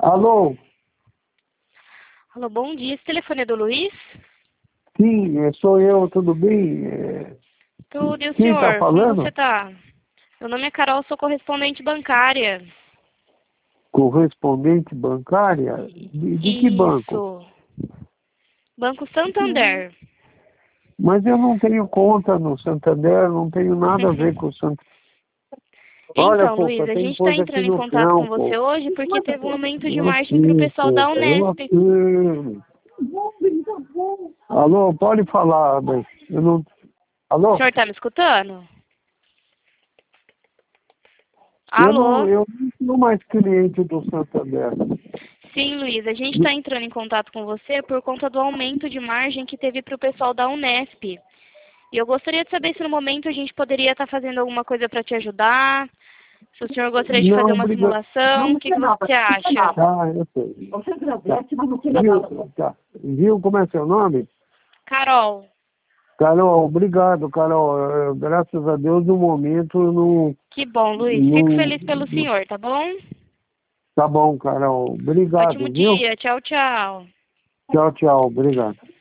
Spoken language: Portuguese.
Alô? Alô, bom dia. Esse telefone é do Luiz? Sim, sou eu, tudo bem? Tudo, e o Quem está senhor? Como falando? você tá? Meu nome é Carol, sou correspondente bancária. Correspondente bancária? De que banco? Isso. Banco Santander. Mas eu não tenho conta no Santander, não tenho nada a ver com o Santander. Olha, Então, Luiz, Fofa, a tem gente está coisa aqui entrando em no contato com chão, você Fofa. hoje porque teve um aumento de Eu margem para o sei, pessoal da Fofa, eu Unesp. sei. Alô, pode falar, mas eu não... O Alô? senhor está me escutando? Eu Alô? não sou mais cliente do Santander. Sim, Luiz, a gente está entrando em contato com você por conta do aumento de margem que teve para o pessoal da Unesp. E eu gostaria de saber se no momento a gente poderia estar fazendo alguma coisa para te ajudar. Se o senhor gostaria de fazer Não, uma obrigado. simulação, o que você acha? Ah, eu sei. Viu, tá. Viu como é seu nome? Carol, Carol, obrigado, Carol. Graças a Deus, no momento, não, que bom, Luiz. Fico não... feliz pelo senhor, tá bom? Tá bom, Carol. Ótimo Obrigado, viu? dia. Tchau, tchau. Tchau, tchau. Obrigado.